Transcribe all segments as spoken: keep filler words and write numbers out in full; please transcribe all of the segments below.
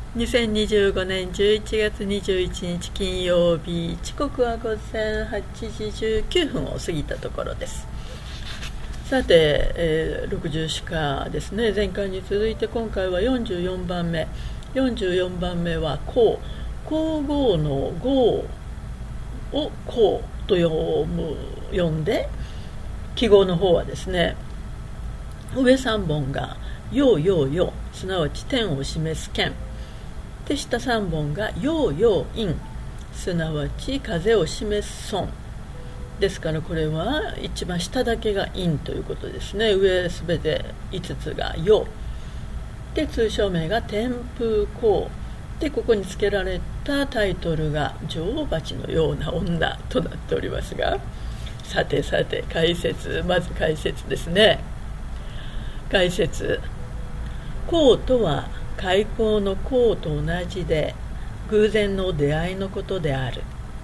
にせんにじゅうごねんじゅういちがつにじゅういちにち金曜日、時刻はごぜんはちじじゅうきゅうふんを過ぎたところです。さて、えー、ろくじゅうしかですね。前回に続いて今回はよんじゅうよんばんめよんじゅうよんばんめはこう皇后の号をこうと読む読んで、記号の方はですね、上さんぼんが陽陽陽、すなわち天を示す剣で、下さんぼんが陽陽陰、すなわち風を示す損ですから、これは一番下だけが陰ということですね。上すべていつつが陽で、通称名が天風皇で、ここに付けられたタイトルが女王蜂のような女となっておりますが、さてさて解説、まず解説ですね。解説、皇とは開口の皇と同じで、偶然の出会いのことである。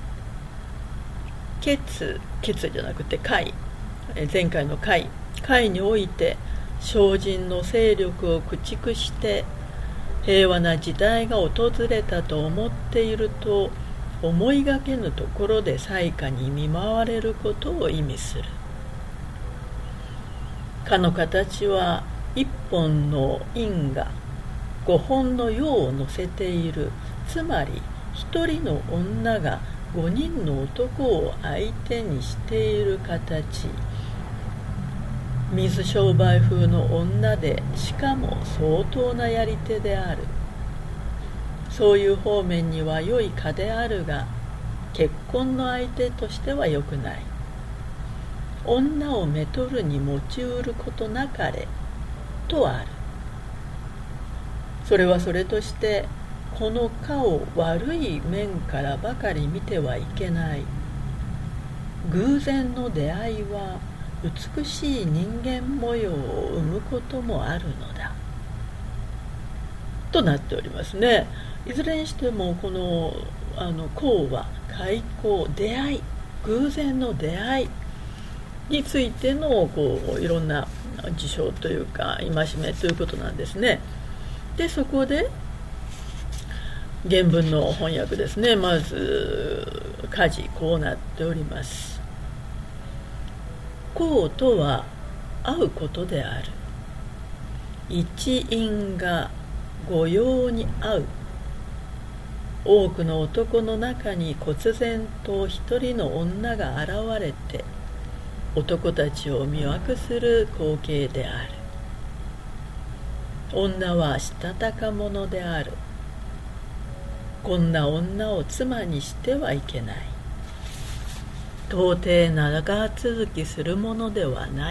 決、決じゃなくて会、前回の会、会において精進の勢力を駆逐して平和な時代が訪れたと思っていると、思いがけぬところで災禍に見舞われることを意味する。かの形は一本の因が五本の陽を乗せている。つまり一人の女が五人の男を相手にしている形。水商売風の女で、しかも相当なやり手である。そういう方面には良いかであるが、結婚の相手としては良くない。女をめとるに持ちうることなかれとある。それはそれとして、この科を悪い面からばかり見てはいけない。偶然の出会いは美しい人間模様を生むこともあるのだとなっておりますね。いずれにしてもこのあの項は開口、出会い、偶然の出会いについてのこういろんな事象というか戒めということなんですね。で、そこで原文の翻訳ですね。まず箇字こうなっております。項とは会うことである。一因が御用に会う。多くの男の中に忽然と一人の女が現れて男たちを魅惑する光景である。女はしたたか者である。こんな女を妻にしてはいけない。到底長続きするものではない。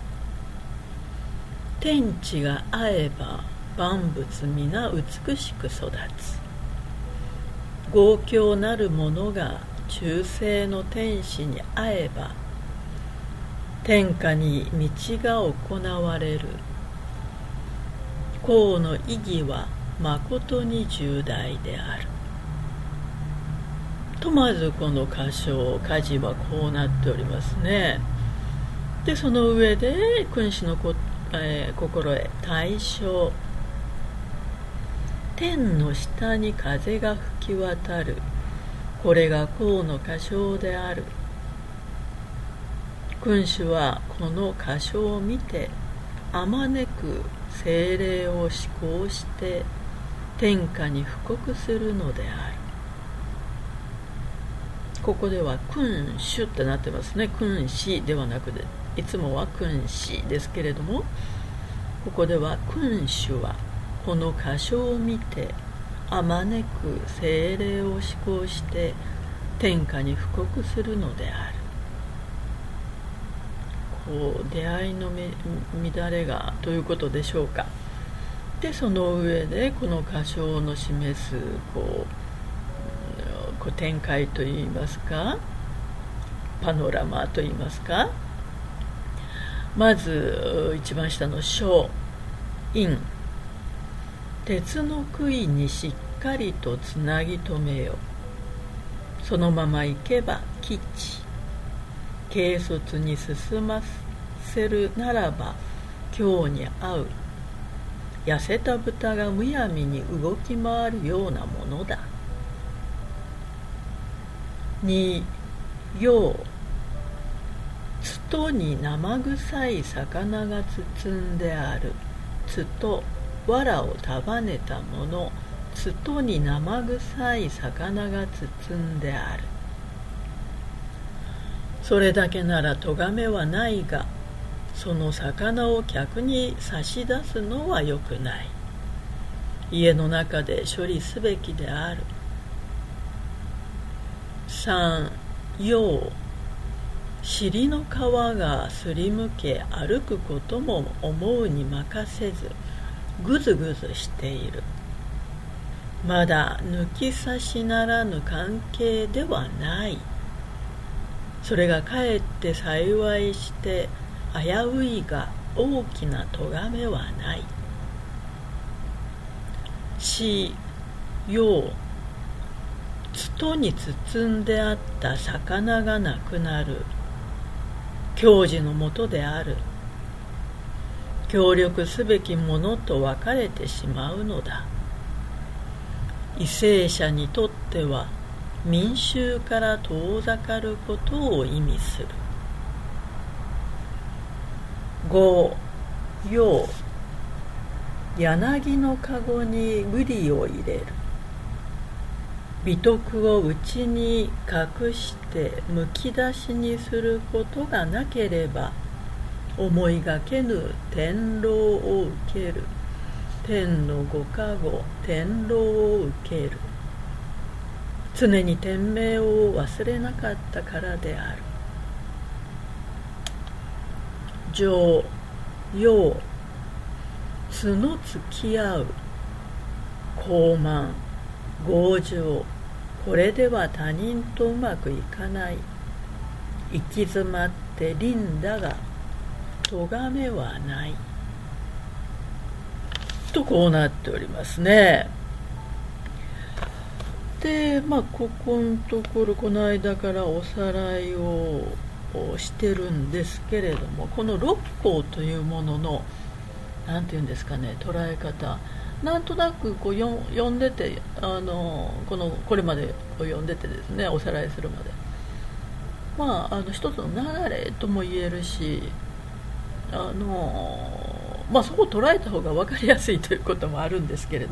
天地が合えば万物皆美しく育つ。豪強なる者が忠誠の天使に会えば天下に道が行われる。項の意義はまことに重大であると、まずこの箇所、箇字はこうなっておりますね。で、その上で君子のこ、えー、心得、対象。天の下に風が吹き渡る。これが項の箇所である。君子はこの箇所を見てあまねく精霊を施行して天下に布告するのである。ここでは君主ってなってますね。君子ではなくて、いつもは君子ですけれども、ここでは君主はこの箇所を見てあまねく精霊を施行して天下に布告するのである。こう出会いの乱れがということでしょうか。で、その上でこの箇所の示すこう、こう展開といいますか、パノラマといいますか、まず一番下の小陰、鉄の杭にしっかりとつなぎ止めよ。そのまま行けば吉。軽率に進ませるならば今日に合う。 痩せた豚がむやみに動き回るようなものだ。に、よう、つとに生臭い魚が包んである。つと、藁を束ねたもの。つとに生臭い魚が包んである。それだけなら咎めはないが、その魚を客に差し出すのはよくない。家の中で処理すべきである。さん、よう、尻の皮がすりむけ歩くことも思うに任せず、ぐずぐずしている。まだ抜き差しならぬ関係ではない。それがかえって幸いして危ういが大きな咎めはない。し、よう、つとに包んであった魚がなくなる。教授のもとである。協力すべきものと分かれてしまうのだ。為政者にとっては民衆から遠ざかることを意味する。ご、よう、柳のかごに栗を入れる。美徳を内に隠してむき出しにすることがなければ、思いがけぬ天狼を受ける。天のご加護、天狼を受ける。常に天命を忘れなかったからである。上、よう、角つき合う。傲慢、強情、これでは他人とうまくいかない。行き詰まって輪だが、咎めはない。とこうなっておりますね。で、まあここのところこの間からおさらいをしてるんですけれども、この六項というもののなんていうんですかね、捉え方、なんとなくこうよ読んでて、あのこのこれまでを読んでてですね、おさらいするまで、まああの一つの流れとも言えるし、あのまあそう捉えた方が分かりやすいということもあるんですけれども、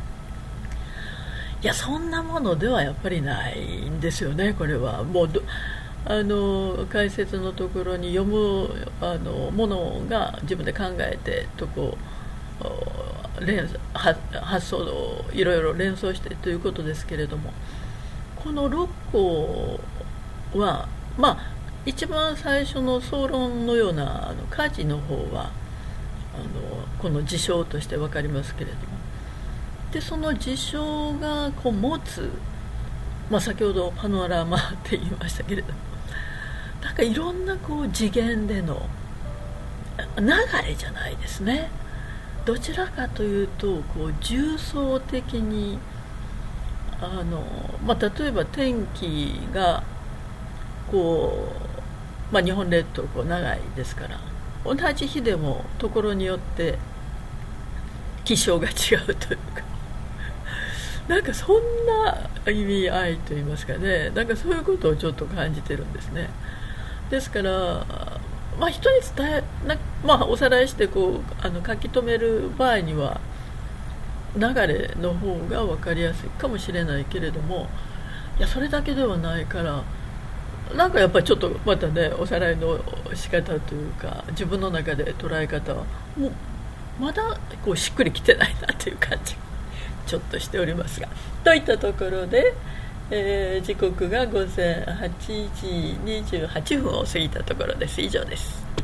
いやそんなものではやっぱりないんですよね。これはもうどあの解説のところに読むあのものが自分で考えてとこう連発想をいろいろ連想してということですけれども、この六項はまあ一番最初の総論のようなあの家事の方はあのこの事象として分かりますけれども、でその事象がこう持つ、まあ、先ほどパノラマって言いましたけれども、なんかいろんなこう次元での流れじゃないですね。どちらかというとこう重層的にあの、まあ、例えば天気がこう、まあ、日本列島こう長いですから、同じ日でもところによって気象が違うというか、なんかそんな意味合いといいますかね、なんかそういうことをちょっと感じてるんですね。ですから、まあ、人に伝えな、まあ、おさらいしてこうあの書き留める場合には流れの方が分かりやすいかもしれないけれども、いやそれだけではないから、なんかやっぱりちょっとまたねおさらいの仕方というか自分の中で捉え方はもうまだこうしっくりきてないなという感じちょっとしておりますが、といったところで、えー、時刻が午前はちじにじゅうはっぷんを過ぎたところです。以上です。